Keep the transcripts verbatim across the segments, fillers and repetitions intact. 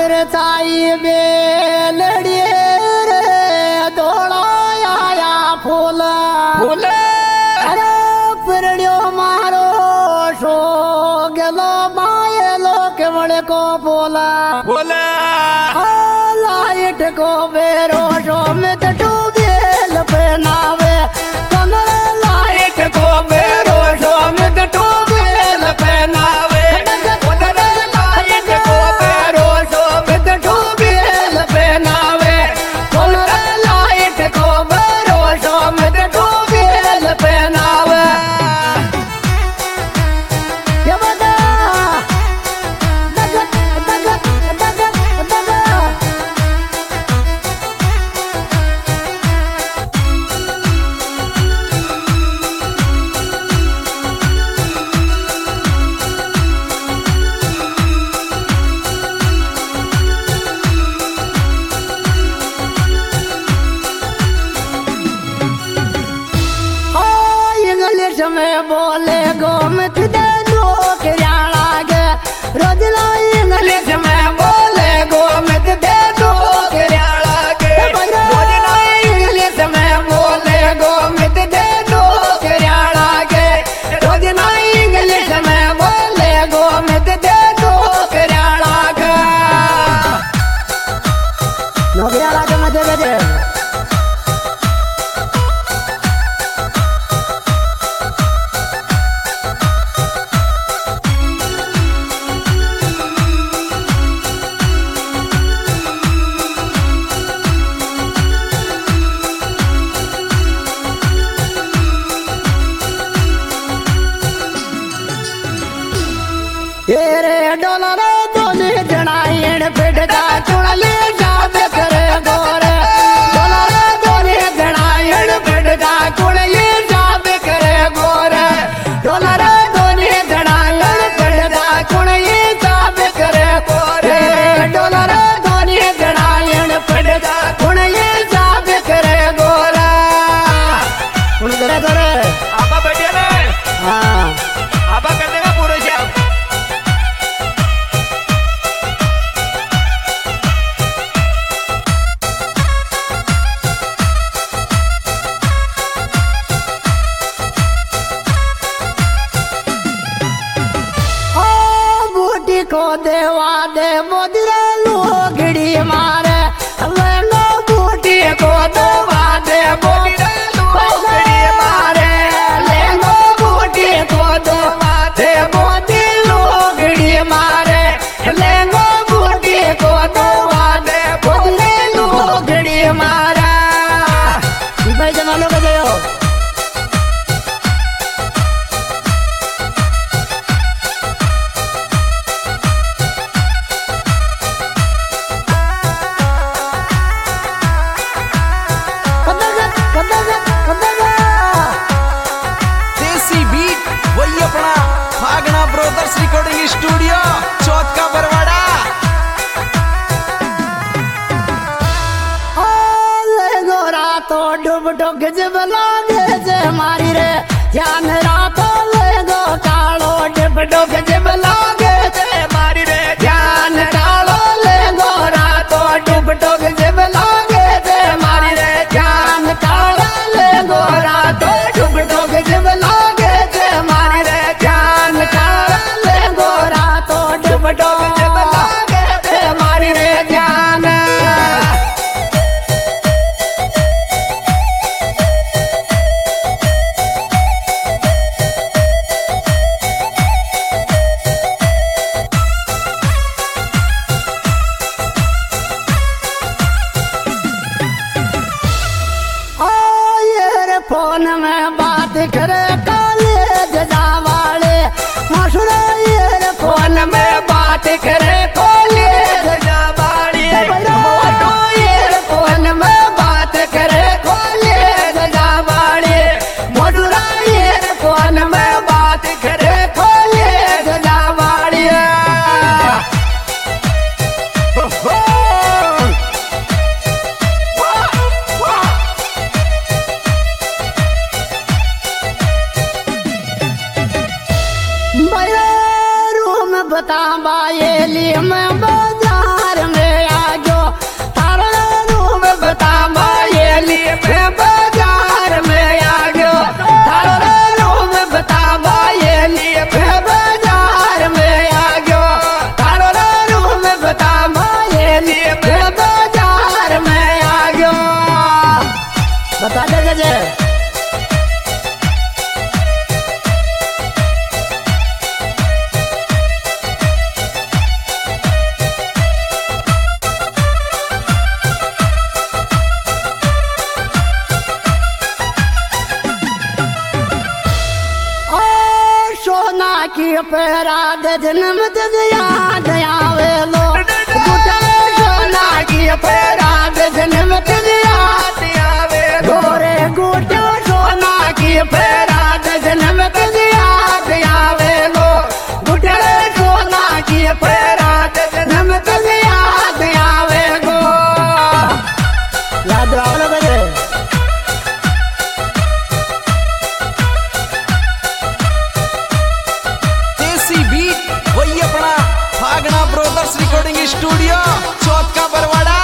आदर ताई बेलड़िए रे धोड़ा आया फूल फूल अरे परड़ियो मारो सो गेलो मायलो केवल को बोला फूल लाइट को बेरो सो में डूबेल पहनावे कमर लाइट को बेरो सो में डूबेल पहनावे में बोले गोमत दे लोग लागे रोज इंग्लिश में बोले गोमत दे लोग लागे रोज इंग्लिश में बोले गोमत दे लोग लागे रोज इंग्लिश में बोले गोमत दे लोग लागे नौकरी लागे मजे दे तेरे डॉलर दोने जनाइन पिटका चुड़ले जाब करे गोरे डॉलर दोने जनाइन पिटका चुड़ले जाब करे गोरे डॉलर दोने जनाइन पिटका चुड़ले जाब करे गोरे डॉलर दोने जनाइन पिटका चुड़ले जाब करे गोरे उन करे करे आपा बैठे ने हां आपा कर देगा पूरे जाब को देवा दे मोदरा लोगड़ी मारे लेंगो बूटी को देवा दे मोदरा लोगड़ी मारे लेंगो बूटी को देवा दे मोदी लोगड़ी मारे लेंगो बूटी को देवा दे मोदी लोगड़ी मारे भाई जमा लोग गयो ब्रदर्स रिकॉर्डिंग स्टूडियो चौथ का बरवाड़ा रातो डूब डुग जब लागे जे मारी रे ध्यान रातो लेगो कालो डूब डुग जब लागे जे मारी रे ध्यान कालो लेगो रातो डूब डुग जब लागे जे मारी रे ध्यान कालो लेगो रातो डूब डुग जब लागे जे मारी रे ध्यान कालो लेगो रातो डूब डुग जब लागे जे मारी रे ध्यान फोन में बात करे कॉलेज जावाले मशूरा ये फोन में बात करे कॉलेज जावाले मोटो ये फोन में बात करे कॉलेज जावाले मशूरा ये फोन में बात करे कॉलेज जावाले बता बाये लिए मैं बाजार में की पैरा दे जन्म तज याद आवे लो गुटले सोना की पैरा दे जन्म तज याद आवे गोरे गुटो सोना की पैरा दे जन्म तज याद आवे लो गुटले सोना की पैरा दे जन्म तज याद आवे गो याद आवे बजे वही अपना फागना ब्रोदर्स रिकॉर्डिंग स्टूडियो चौथ का बरवाड़ा।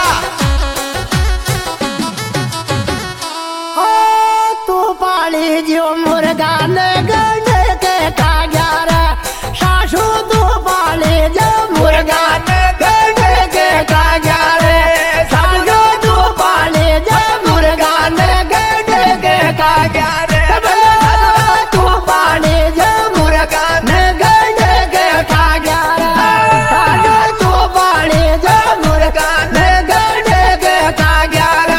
ओ तू पाली जो मुर्गा ने गंडे के काग्यार सासू तू पाली जो मुर्गा ने गंडे के काग्यार सासू तू पाली जो मुर्गा ने गंडे के काग्यार तू पाली जो मुर्गा ने गंडे के काग्यार सासू तू पाली जो मुर्गा ने गंडे के काग्यार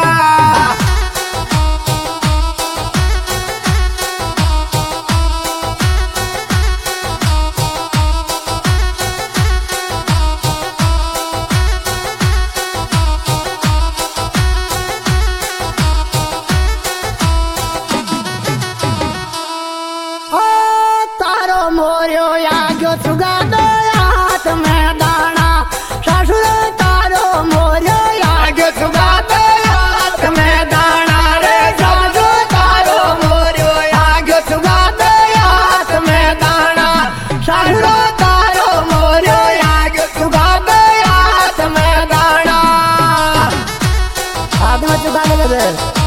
मोरियो याग्यो सुगा दो हाथ में दाना ससुर तारो मोरियो याग्यो सुगा दो हाथ में दाना रे ससुर तारो मोरियो याग्यो सुगा दो हाथ में दाना ससुर तारो मोरियो याग्यो सुगा दो हाथ में दाना हाथ में चुका ले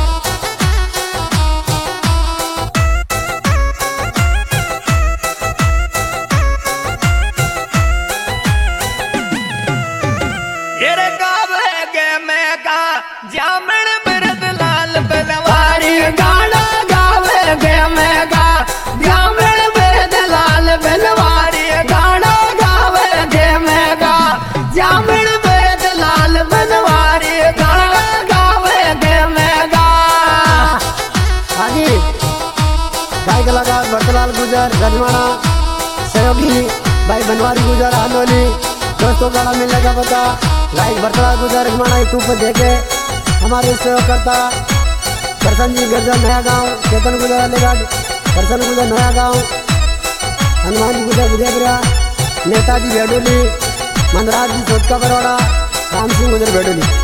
जामण बिरद लाल बनवारी गाना गावे गे मैं गा जामण बिरद लाल बनवारी गाना गावे गे मैं गा जामण बिरद लाल बनवारी गाना गावे गे मैं गा हाजी गाय कलाकार भरतलाल गुजर गजमाना सहयोगी भाई बनवारी गुजर आंदोली दोस्तों गाना मिलने का पता गाय भरतलाल गुजर गजमाना यूट्यूब पर देखे हमारे सेवा करता करसन जी गर्जन नया गांव चेतन गुजर अलीगढ़ करसन गुजर नया गांव हनुमान जी गुजर विजयपुरा नेताजी भेडोली मंदराज जी सोटका बरवाड़ा राम सिंह गुजर भेडोली।